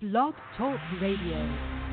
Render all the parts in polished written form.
Blog Talk Radio.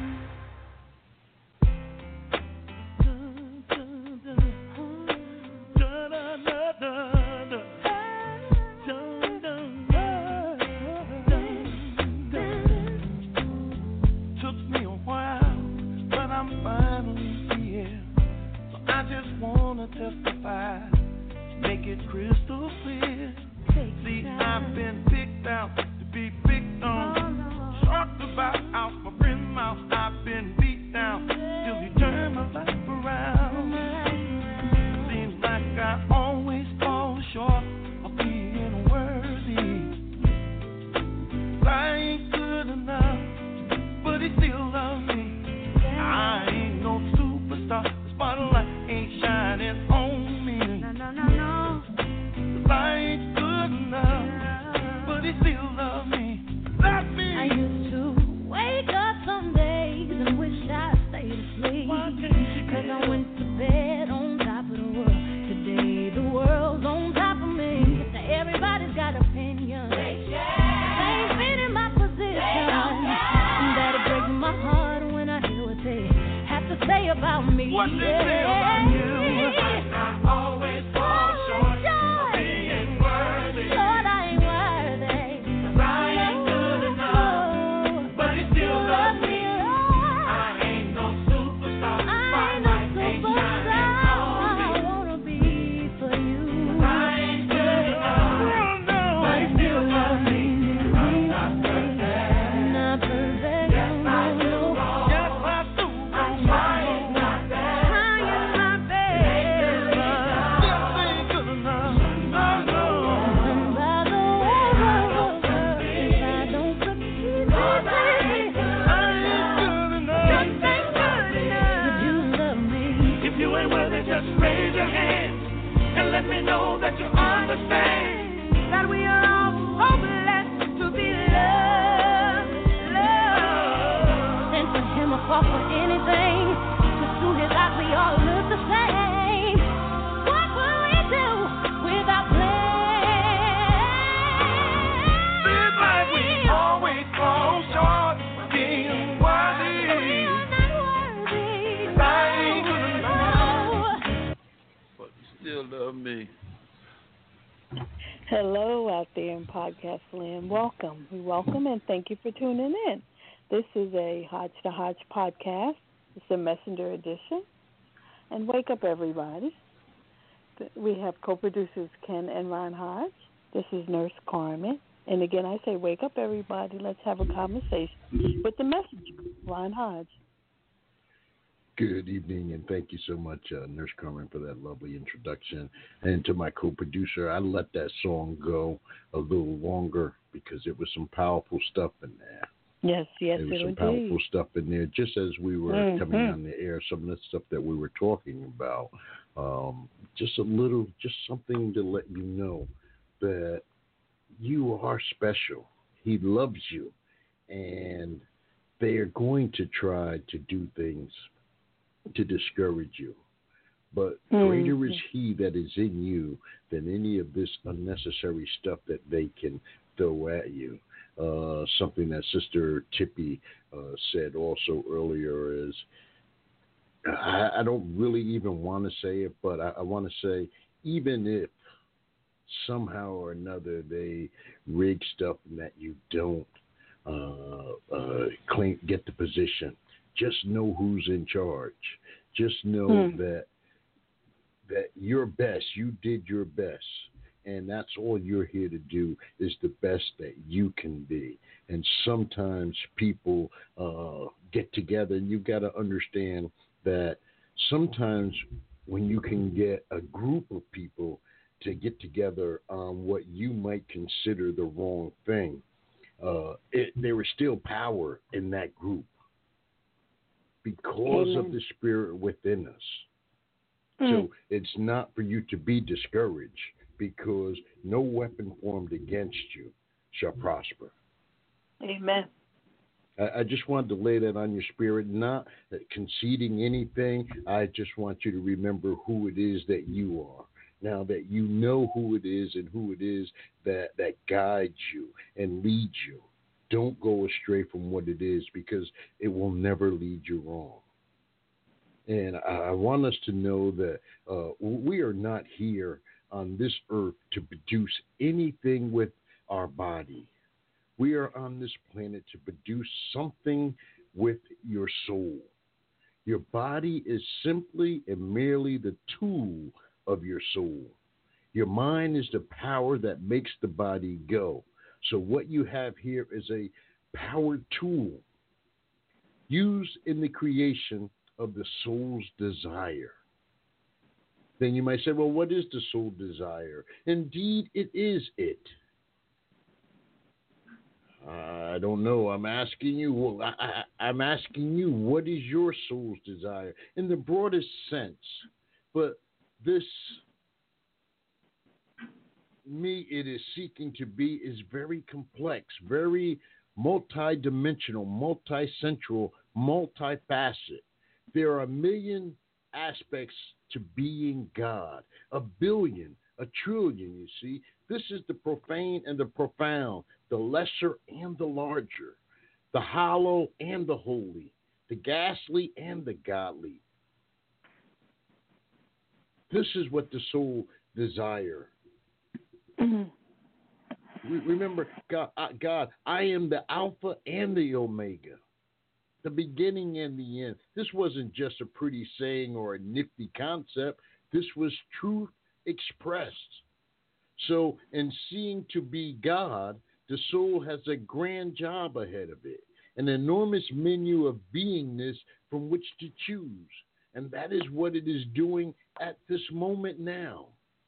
Testify, make it crystal clear. See, I've been picked out to be picked on, talked about out my friend's mouth. I've been beat down till he turned my life around. Seems like I always fall short of being worthy. I ain't good enough, but he still loves me. I ain't no superstar, the spotlight ain't shining on me. No. 'Cause I ain't good enough, but he still loves me. Love me. I used to wake up some days and wish I stayed asleep. 'Cause I went to bed on top of the world. Today the world's on top of me. Now everybody's got opinions. They ain't been in my position. And that'll break my heart when I hear what they have to say about me. What they say about you. I always fall short of being worthy. Lord, I ain't worthy. 'Cause I ain't good enough, but he still loves me. I ain't no superstar, spotlight ain't shining on me. I wanna be for you. 'Cause I ain't good enough, but he still loves me. I'm not perfect. Not perfect. Yes, I do wrong. Yes, I do wrong. I'm trying my best. Trying my best. This ain't good enough. No. And by the way, if I don't succeed, I ain't good enough. just ain't good enough. Would you love me? If you ain't worthy, just raise your hand and let me know that you understand That we are all so blessed to be loved. And for him, I fall for anything. 'Cause to his eyes, we all look the same. What will we do without plan? Seems like we always fall short of being worthy. We are not worthy. I ain't good enough, No. but you still love me. Hello out there in podcast land. Welcome. We welcome and thank you for tuning in. This is a Hodge to Hodge podcast. It's a messenger edition. And wake up, everybody. We have co-producers Ken and Ron Hodge. This is Nurse Carmen. And again, I say wake up, everybody. Let's have a conversation with the messenger, Ron Hodge. Good evening, and thank you so much, Nurse Carmen, for that lovely introduction. And to my co-producer, I let that song go a little longer because it was some powerful stuff in there. Yes, There was some powerful stuff in there, just as we were coming on the air, some of the stuff that we were talking about. Just something to let you know that you are special. He loves you, and they are going to try to do things to discourage you. But greater is he that is in you than any of this unnecessary stuff that they can throw at you. Something that Sister Tippy said also earlier is, I don't really even want to say it, but I want to say, even if somehow or another they rig stuff that you don't get the position, just know who's in charge. Just know that your best, you did your best. And that's all you're here to do, is the best that you can be. And sometimes people get together, and you've got to understand that sometimes when you can get a group of people to get together on what you might consider the wrong thing, there is still power in that group because of the spirit within us. So it's not for you to be discouraged, because no weapon formed against you shall prosper. Amen. I just wanted to lay that on your spirit, not conceding anything. I just want you to remember who it is that you are. Now that you know who it is and who it is that guides you and leads you, don't go astray from what it is, because it will never lead you wrong. And I want us to know that we are not here on this earth to produce anything with our body. We are on this planet to produce something with your soul. Your body is simply and merely the tool of your soul. Your mind is the power that makes the body go. So what you have here is a powered tool used in the creation of the soul's desire. Then you might say, well, what is the soul desire? Indeed, it is it. I don't know. I'm asking you. I'm asking you, what is your soul's desire in the broadest sense? But this, me, it is seeking to be, is very complex, very multidimensional, multi-central, multifaceted. There are a million aspects to being God, a billion, a trillion, you see. This is the profane and the profound, the lesser and the larger, the hollow and the holy, the ghastly and the godly. This is what the soul desire. Remember, God, I am the Alpha and the Omega, the beginning and the end. This wasn't just a pretty saying or a nifty concept. This was truth expressed. So, in seeing to be God, the soul has a grand job ahead of it, an enormous menu of beingness from which to choose. And that is what it is doing at this moment now.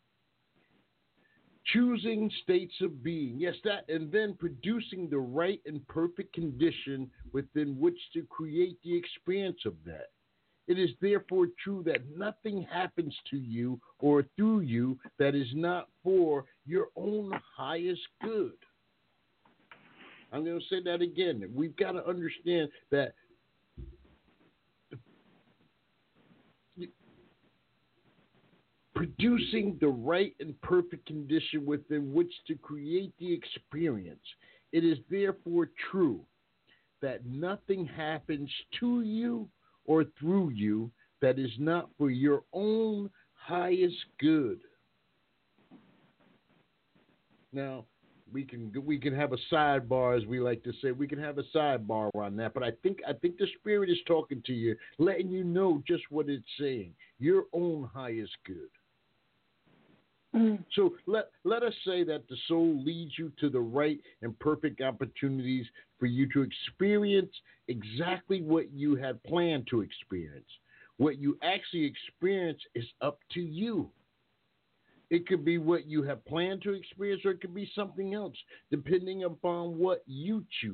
Choosing states of being, yes, that, and then producing the right and perfect condition within which to create the experience of that. It is therefore true that nothing happens to you or through you that is not for your own highest good. I'm going to say that again. We've got to understand that producing the right and perfect condition within which to create the experience. It is therefore true that nothing happens to you or through you that is not for your own highest good. Now, we can have a sidebar, as we like to say. We can have a sidebar on that, but I think the Spirit is talking to you, letting you know just what it's saying. Your own highest good. So let us say that the soul leads you to the right and perfect opportunities for you to experience exactly what you had planned to experience. What you actually experience is up to you. It could be what you have planned to experience, or it could be something else, depending upon what you choose.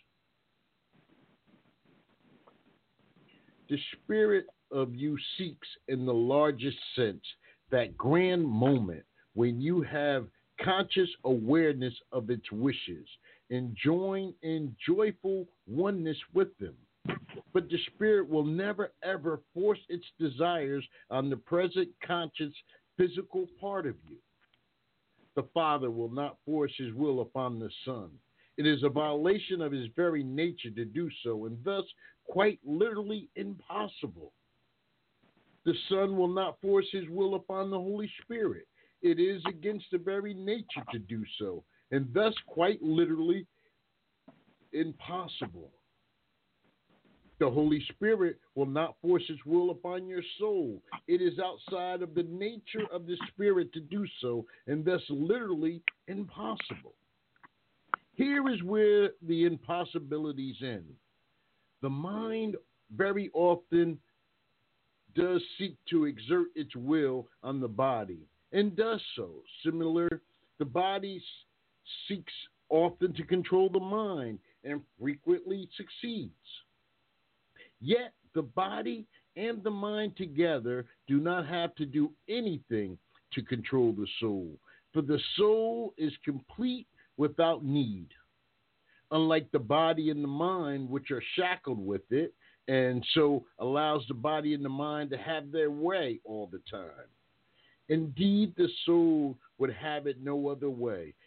The spirit of you seeks, in the largest sense, that grand moment when you have conscious awareness of its wishes and join in joyful oneness with them. But the spirit will never, ever force its desires on the present conscious physical part of you. The Father will not force his will upon the Son. It is a violation of his very nature to do so, and thus quite literally impossible. The Son will not force his will upon the Holy Spirit. It is against the very nature to do so, and thus quite literally impossible. The Holy Spirit will not force his will upon your soul. It is outside of the nature of the Spirit to do so, and thus literally impossible. Here is where the impossibilities end. The mind very often does seek to exert its will on the body, and does so. Similar, the body seeks often to control the mind, and frequently succeeds. Yet the body and the mind together do not have to do anything to control the soul, for the soul is complete without need. Unlike the body and the mind, which are shackled with it, and so allows the body and the mind to have their way all the time. Indeed, the soul would have it no other way.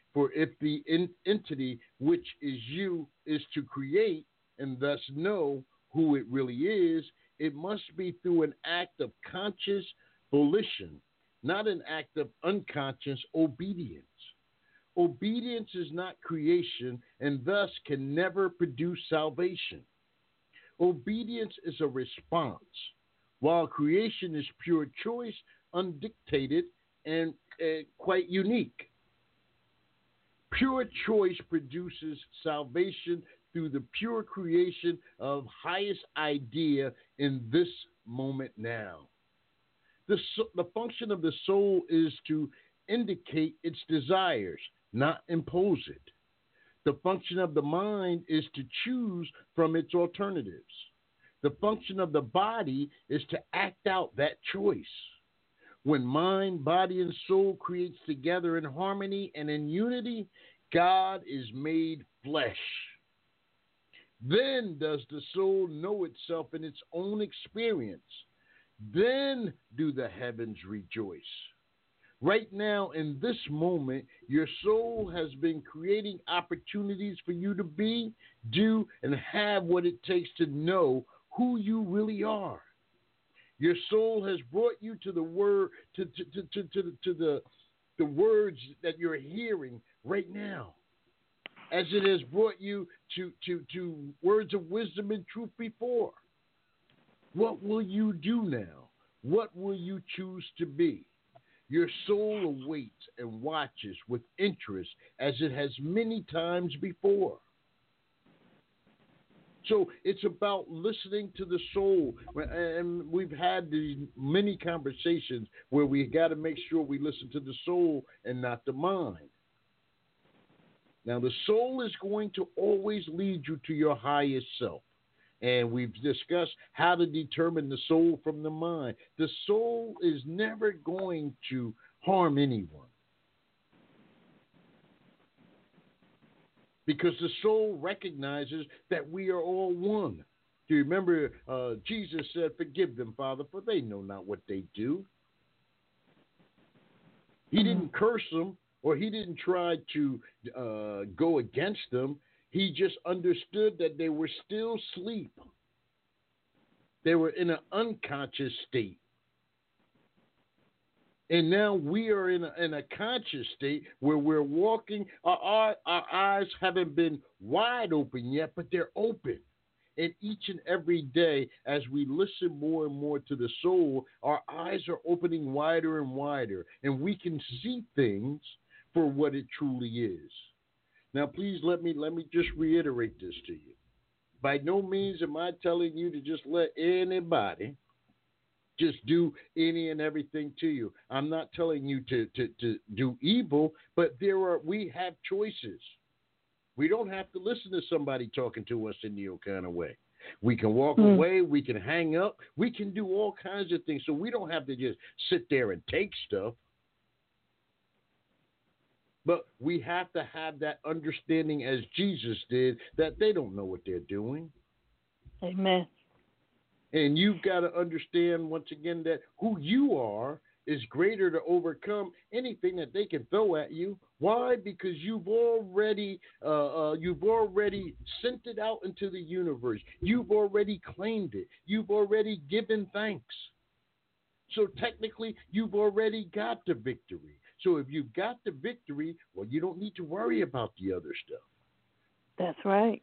For if the entity which is you is to create and thus know who it really is, it must be through an act of conscious volition, not an act of unconscious obedience. Obedience is not creation and thus can never produce salvation. Obedience is a response, while creation is pure choice, undictated, and quite unique. Pure choice produces salvation through the pure creation of highest idea in this moment now. The function of the soul is to indicate its desires, not impose it. The function of the mind is to choose from its alternatives. The function of the body is to act out that choice. When mind, body, and soul creates together in harmony and in unity, God is made flesh. Then does the soul know itself in its own experience. Then do the heavens rejoice. Right now, in this moment, your soul has been creating opportunities for you to be, do, and have what it takes to know who you really are. Your soul has brought you to the word, to the words that you're hearing right now, as it has brought you to words of wisdom and truth before. What will you do now? What will you choose to be? Your soul awaits and watches with interest as it has many times before. So it's about listening to the soul. And we've had these many conversations where we got to make sure we listen to the soul and not the mind. Now, the soul is going to always lead you to your highest self. And we've discussed how to determine the soul from the mind. The soul is never going to harm anyone, because the soul recognizes that we are all one. Do you remember Jesus said, "Forgive them, Father, for they know not what they do." He didn't curse them, or he didn't try to go against them. He just understood that they were still asleep. They were in an unconscious state. And now we are in a conscious state where we're walking. Our eyes haven't been wide open yet, but they're open. And each and every day, as we listen more and more to the soul, our eyes are opening wider and wider, and we can see things for what it truly is. Now, please let me just reiterate this to you. By no means am I telling you to just let anybody just do any and everything to you. I'm not telling you to do evil, but we have choices. We don't have to listen to somebody talking to us in the kind of way. We can walk away. We can hang up. We can do all kinds of things. So we don't have to just sit there and take stuff. But we have to have that understanding, as Jesus did, that they don't know what they're doing. Amen. And you've got to understand, once again, that who you are is greater to overcome anything that they can throw at you. Why? Because you've already sent it out into the universe. You've already claimed it. You've already given thanks. So technically, you've already got the victory. So if you've got the victory, well, you don't need to worry about the other stuff. That's right.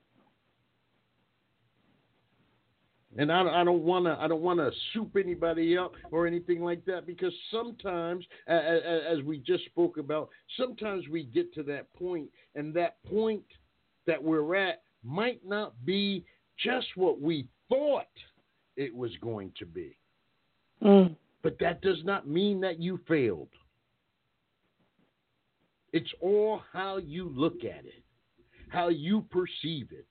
And I don't want to soup anybody up or anything like that, because sometimes, as we just spoke about, sometimes we get to that point, and that point that we're at might not be just what we thought it was going to be. But that does not mean that you failed. It's all how you look at it, how you perceive it.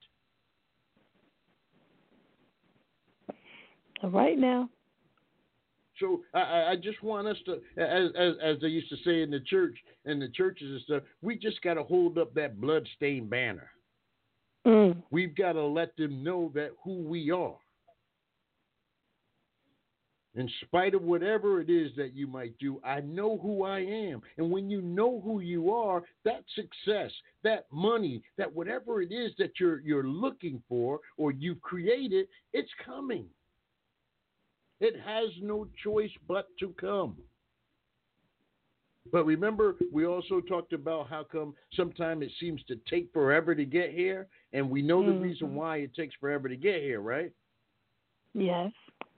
Right now. So I just want us to, as they used to say in the church, in the churches and stuff, we just got to hold up that bloodstained banner. We've got to let them know that who we are. In spite of whatever it is that you might do, I know who I am. And when you know who you are, that success, that money, that whatever it is that you're looking for or you've created, it's coming. It has no choice but to come. But remember, we also talked about how come sometimes it seems to take forever to get here, and we know the reason why it takes forever to get here, right? Yes.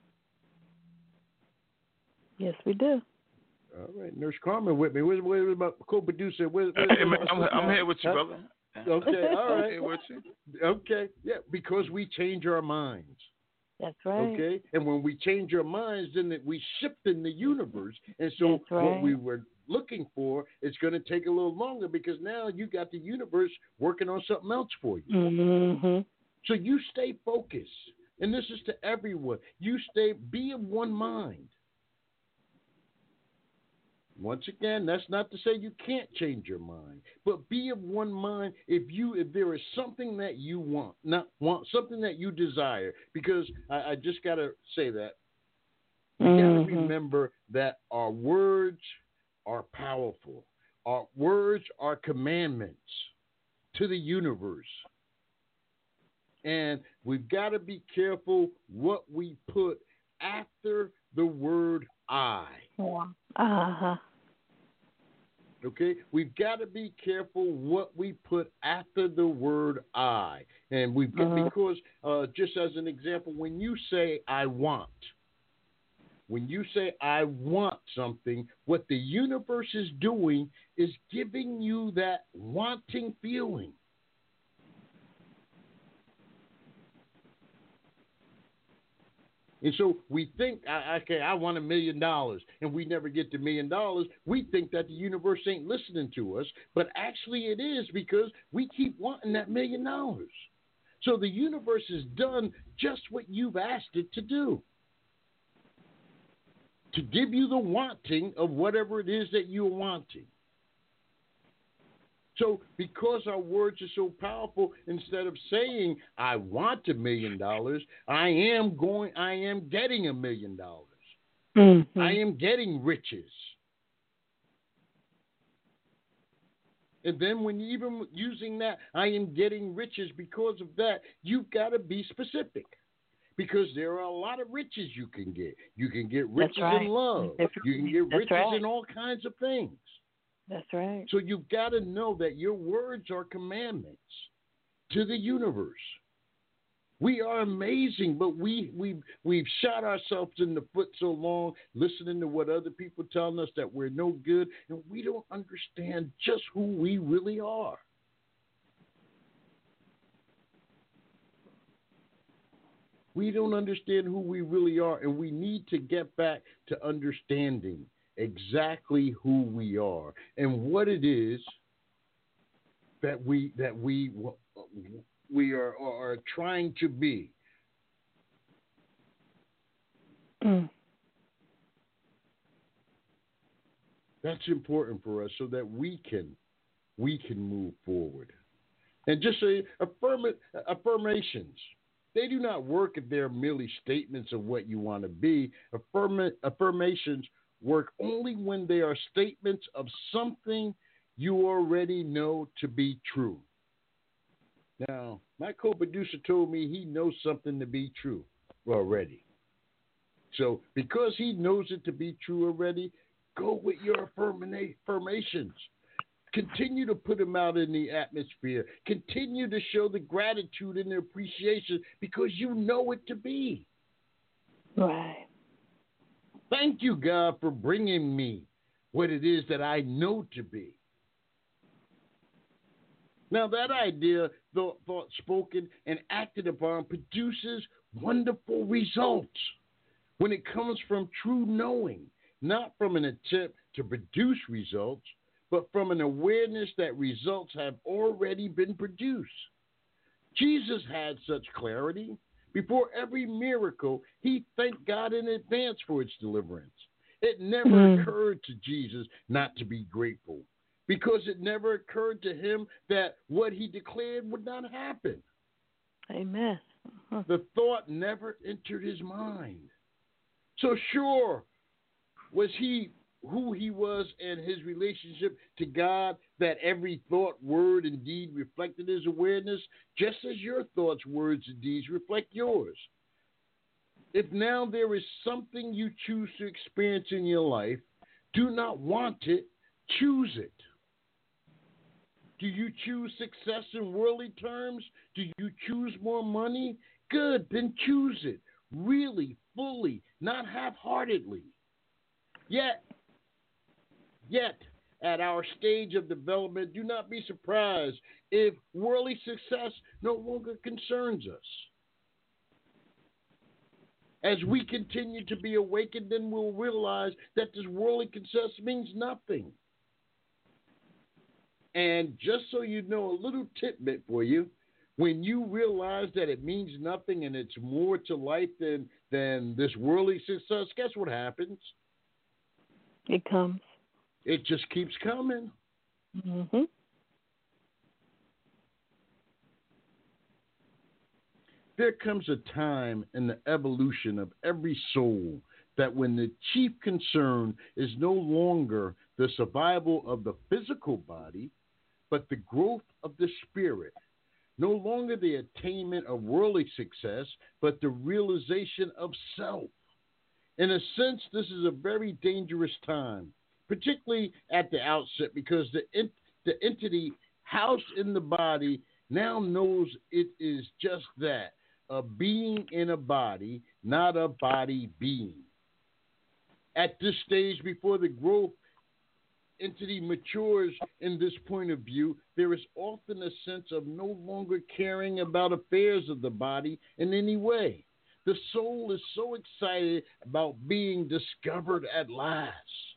Yes, we do. All right, Nurse Carmen with me. Where's my co-producer? I'm here with you, brother. Okay, all right. I'm here with you. Okay, yeah, because we change our minds. That's right. Okay, and when we change our minds, then we shift in the universe, and so what we were looking for is going to take a little longer because now you got the universe working on something else for you. Mm-hmm. So you stay focused, and this is to everyone. Be of one mind. Once again, that's not to say you can't change your mind, but be of one mind if there is something that you want something that you desire. Because I just got to say that we got to remember that our words are powerful. Our words are commandments to the universe, and we've got to be careful what we put after the word "I." Okay, we've got to be careful what we put after the word "I," and we've got because just as an example, when you say "I want," something, what the universe is doing is giving you that wanting feeling. And so we think, okay, I want $1 million, and we never get the $1 million. We think that the universe ain't listening to us, but actually it is because we keep wanting that $1 million. So the universe has done just what you've asked it to do, to give you the wanting of whatever it is that you're wanting. So because our words are so powerful, instead of saying, I want $1 million, I am getting $1 million. I am getting riches. And then when you even using that, I am getting riches, because of that, you've got to be specific. Because there are a lot of riches you can get. You can get riches in love. You can get riches in all kinds of things. That's right. So you've got to know that your words are commandments to the universe. We are amazing, but we've shot ourselves in the foot so long listening to what other people telling us that we're no good, and we don't understand just who we really are. We don't understand who we really are, and we need to get back to understanding exactly who we are and what it is that we are trying to be. That's important for us so that we can move forward. And just say affirmations. They do not work if they're merely statements of what you want to be. Affirmations work only when they are statements of something you already know to be true. Now, my co-producer told me he knows something to be true already. So because he knows it to be true already, go with your affirmations. Continue to put them out in the atmosphere. Continue to show the gratitude and the appreciation because you know it to be. Right. Thank you, God, for bringing me what it is that I know to be. Now, that idea, thought spoken and acted upon, produces wonderful results when it comes from true knowing, not from an attempt to produce results, but from an awareness that results have already been produced. Jesus had such clarity. Before every miracle, he thanked God in advance for its deliverance. It never occurred to Jesus not to be grateful, because it never occurred to him that what he declared would not happen. Amen. The thought never entered his mind. So sure, was he who he was and his relationship to God, that every thought, word, and deed reflected his awareness, just as your thoughts, words, and deeds reflect yours. If now there is something you choose to experience in your life, do not want it, choose it. Do you choose success in worldly terms? Do you choose more money? Good, then choose it. Really, fully, not half-heartedly. Yet, at our stage of development, do not be surprised if worldly success no longer concerns us. As we continue to be awakened, then we'll realize that this worldly success means nothing. And just so you know, a little tidbit for you, when you realize that it means nothing and it's more to life than this worldly success, guess what happens? It comes. It just keeps coming. Mm-hmm. There comes a time in the evolution of every soul that when the chief concern is no longer the survival of the physical body, but the growth of the spirit. No longer the attainment of worldly success, but the realization of self. In a sense, this is a very dangerous time, particularly at the outset, because the entity housed in the body now knows it is just that, a being in a body, not a body being. At this stage, before the growth entity matures in this point of view, there is often a sense of no longer caring about affairs of the body in any way. The soul is so excited about being discovered at last.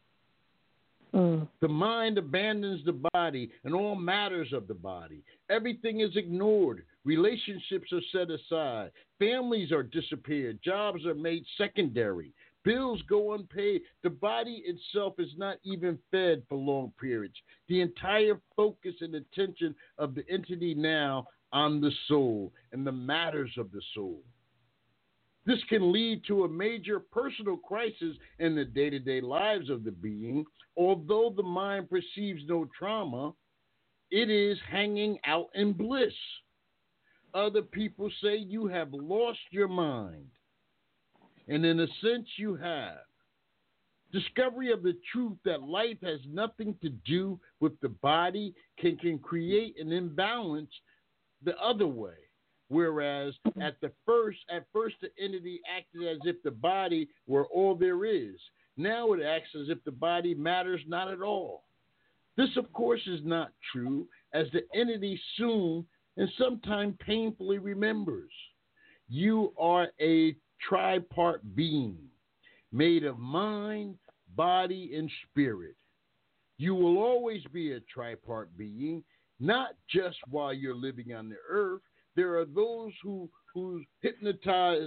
The mind abandons the body and all matters of the body. Everything is ignored. Relationships are set aside. Families are disappeared. Jobs are made secondary. Bills go unpaid. The body itself is not even fed for long periods. The entire focus and attention of the entity now on the soul and the matters of the soul. This can lead to a major personal crisis in the day-to-day lives of the being. Although the mind perceives no trauma, it is hanging out in bliss. Other people say you have lost your mind. And in a sense, you have. Discovery of the truth that life has nothing to do with the body can create an imbalance the other way. Whereas at first the entity acted as if the body were all there is. Now it acts as if the body matters not at all. This, of course, is not true, as the entity soon and sometimes painfully remembers. You are a tripart being, made of mind, body, and spirit. You will always be a tripart being, not just while you're living on the earth. There are those who hypothesize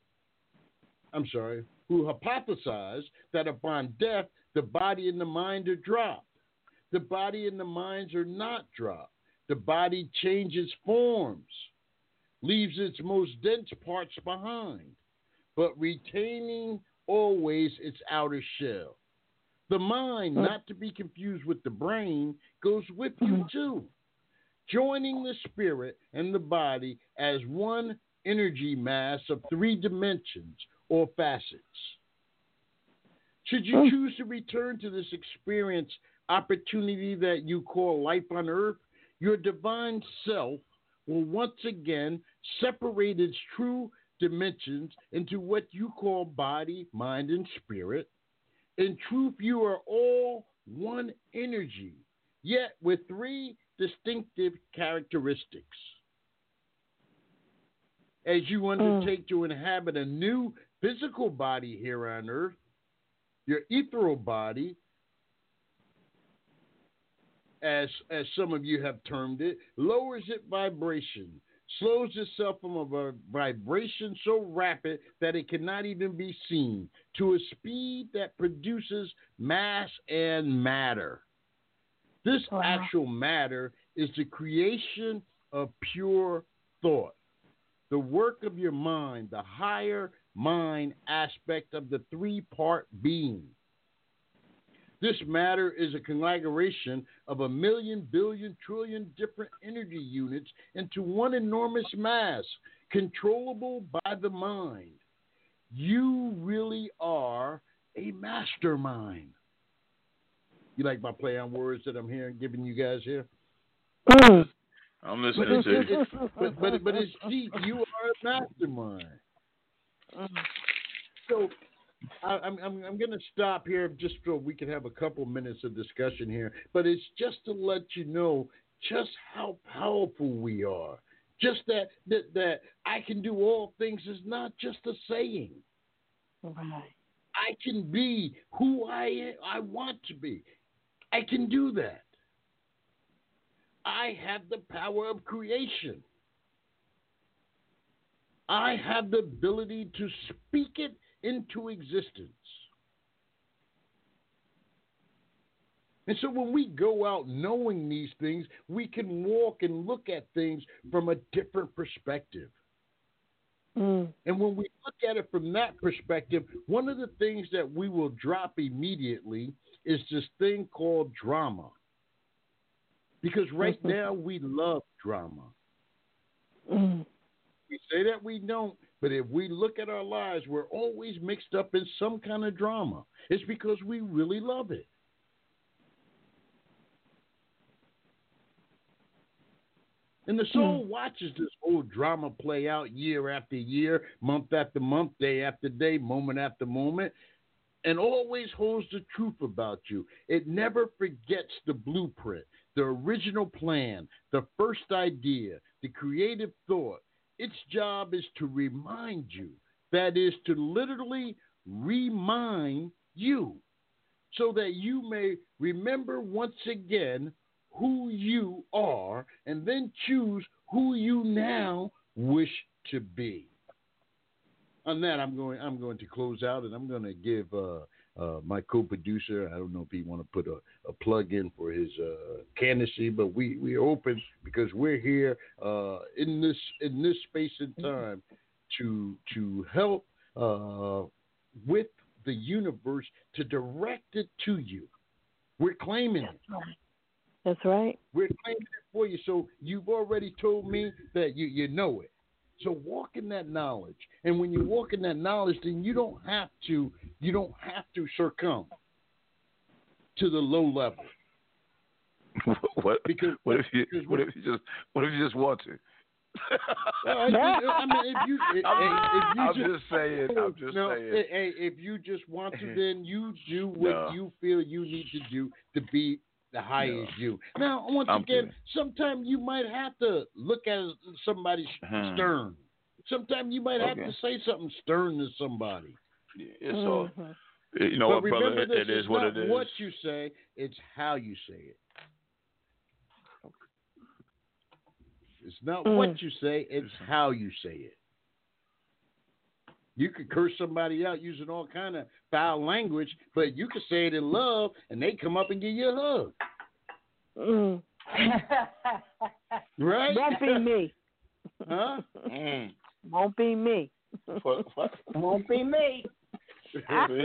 that upon death, the body and the mind are dropped. The body and the minds are not dropped. The body changes forms, leaves its most dense parts behind, but retaining always its outer shell. The mind, not to be confused with the brain, goes with you too, joining the spirit and the body as one energy mass of 3 dimensions or facets. Should you choose to return to this experience opportunity that you call life on earth, your divine self will once again separate its true dimensions into what you call body, mind, and spirit. In truth, you are all one energy, yet with 3 distinctive characteristics. As you undertake to inhabit a new physical body here on earth, your ethereal body, as some of you have termed it, lowers its vibration, slows itself from a vibration so rapid that it cannot even be seen, to a speed that produces mass and matter. This actual matter is the creation of pure thought, the work of your mind, the higher mind aspect of the three-part being. This matter is a conglomeration of a million, billion, trillion different energy units into one enormous mass, controllable by the mind. You really are a mastermind. You like my play on words that I'm hearing, giving you guys here? I'm listening to you. But it's deep. You are a mastermind. So I'm going to stop here just so we can have a couple minutes of discussion here. But it's just to let you know just how powerful we are. Just that I can do all things is not just a saying. Right. I can be who I want to be. I can do that. I have the power of creation. I have the ability to speak it into existence. And so when we go out knowing these things, we can walk and look at things from a different perspective. And when we look at it from that perspective, one of the things that we will drop immediately is this thing called drama. Because right now we love drama. We say that we don't, but if we look at our lives, we're always mixed up in some kind of drama. It's because we really love it. And the soul watches this whole drama play out year after year, month after month, day after day, moment after moment, and always holds the truth about you. It never forgets the blueprint, the original plan, the first idea, the creative thought. Its job is to remind you, that is to literally remind you, so that you may remember once again who you are, and then choose who you now wish to be. On that, I'm going to close out, and I'm going to give my co-producer, I don't know if he want to put a plug in for his candidacy, but we're open because we're here in this space and time to help with the universe to direct it to you. We're claiming it. That's right. We're claiming it for you. So you've already told me that you know it. So walk in that knowledge. And when you walk in that knowledge, then you don't have to succumb to the low level. What if you just want to? I'm just saying. If you just want to, then you do what you feel you need to do to be the highest you. Now, once again, sometimes you might have to look at somebody stern. Sometimes you might have to say something stern to somebody. It's all, you know what, brother? It is what it is. What you say, it's how you say it. It's not what you say, it's how you say it. You could curse somebody out using all kind of foul language, but you could say it in love, and they come up and give you a hug. Right? Won't be me. Huh? Won't be me. Won't be me. Hey,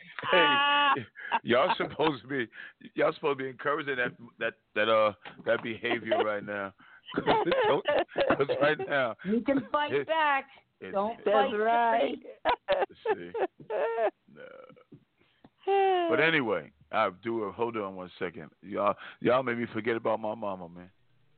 y'all supposed to be encouraging that behavior right now. Because right now you can fight back. Don't That's fight right. See? No. But anyway, I do. Hold on one second. Y'all made me forget about my mama, man.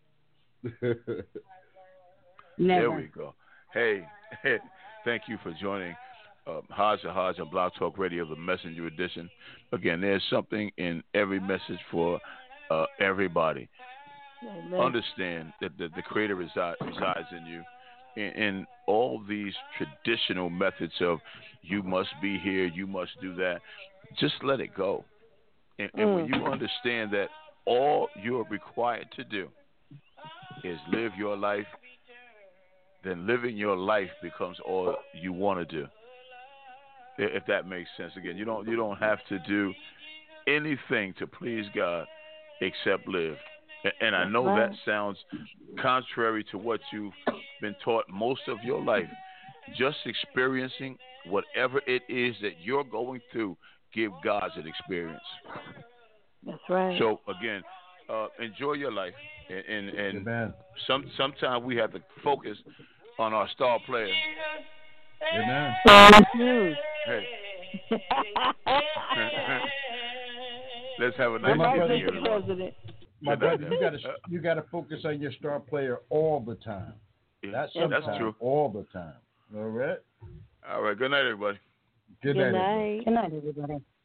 Never. There we go. Hey, thank you for joining Hodge to Hodge on Blog Talk Radio, the Messenger Edition. Again, there's something in every message for everybody. Amen. Understand that the Creator resides in you. In all these traditional methods of you must be here, you must do that, just let it go. And when you understand that all you're required to do is live your life, then living your life becomes all you want to do. If that makes sense. Again, you don't have to do anything to please God except live. And I know that sounds contrary to what you've been taught most of your life. Just experiencing whatever it is that you're going through, give God an experience. That's right. So again, enjoy your life, and sometimes we have to focus on our star player. Amen. Hey. Let's have a nice President. My brother, you gotta focus on your star player all the time. That's true. All the time. All right. All right. Good night, everybody. Good night. Good night, everybody.